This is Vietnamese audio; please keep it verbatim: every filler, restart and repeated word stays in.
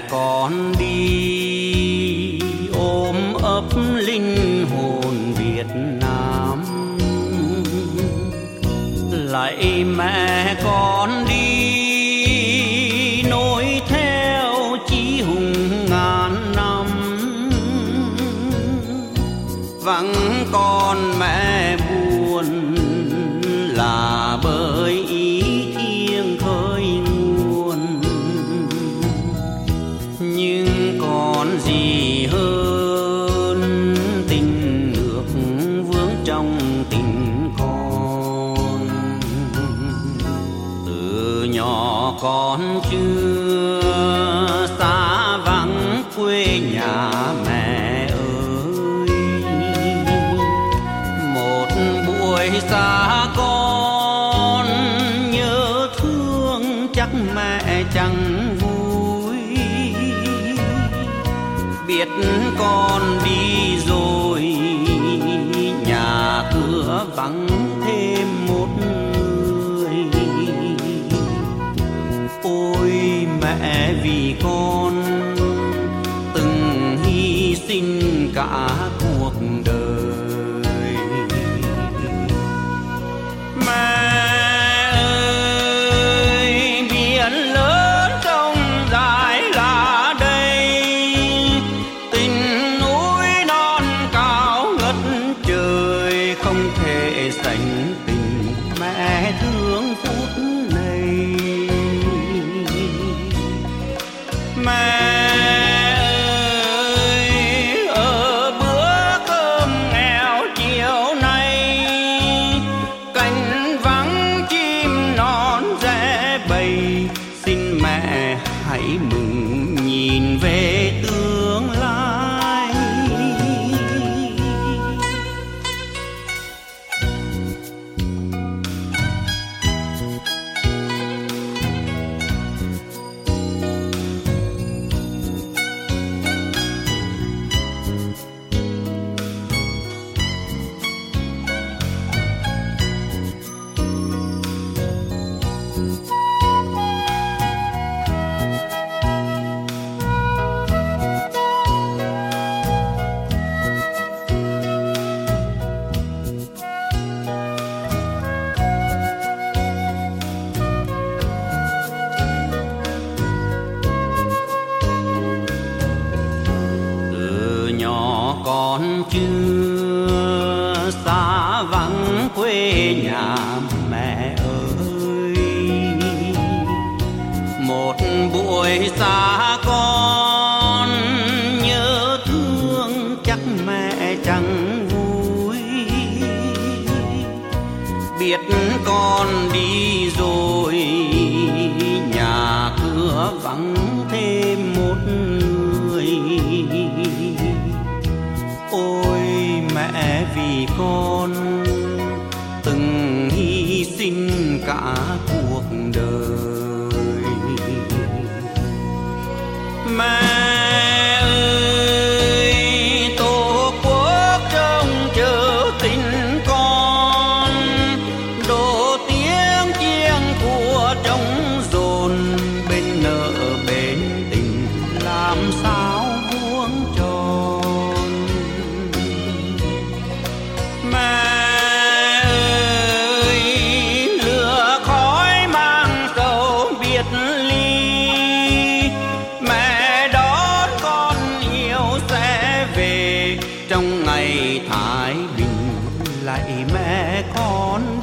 con đi ôm ấp linh hồn Việt Nam. Lạy mẹ con đi nối theo chí hùng ngàn năm. Vắng con mẹ buồn là bởi ý thiêng khơi nguồn. Nhưng còn gì hơn tình nước vướng trong tình con. Từ nhỏ con chưa xa vắng quê nhà mẹ ơi. Một buổi xa con nhớ thương chắc mẹ chẳng vui. Biết con đi rồi nhà cửa vắng thêm một người. Ôi mẹ vì con từng hy sinh cả cuộc đời. Mẹ ơi biển lớn sông dài là đây. Tình núi non cao ngất trời không thể sánh tình mẹ thương phút này. Mẹ ơi ở bữa cơm nghèo chiều nay, cánh vắng chim non rẽ bầy. Xin mẹ hãy mừng nhìn về tương lai. Con chưa xa vắng quê nhà mẹ ơi. Một buổi xa con nhớ thương chắc mẹ chẳng vui. Biết con đi rồi nhà cửa vắng thêm một người. Ôi mẹ vì con từng hy sinh cả cuộc đời. Mẹ ơi tổ quốc trông chờ tình con. Đổ tiếng chiêng của trống dồn bên nợ bên tình làm sao vuông tròn. Mẹ ơi lửa khói mang sầu biệt ly. Mẹ đón con yêu sẽ về trong ngày thái bình. Lạy mẹ con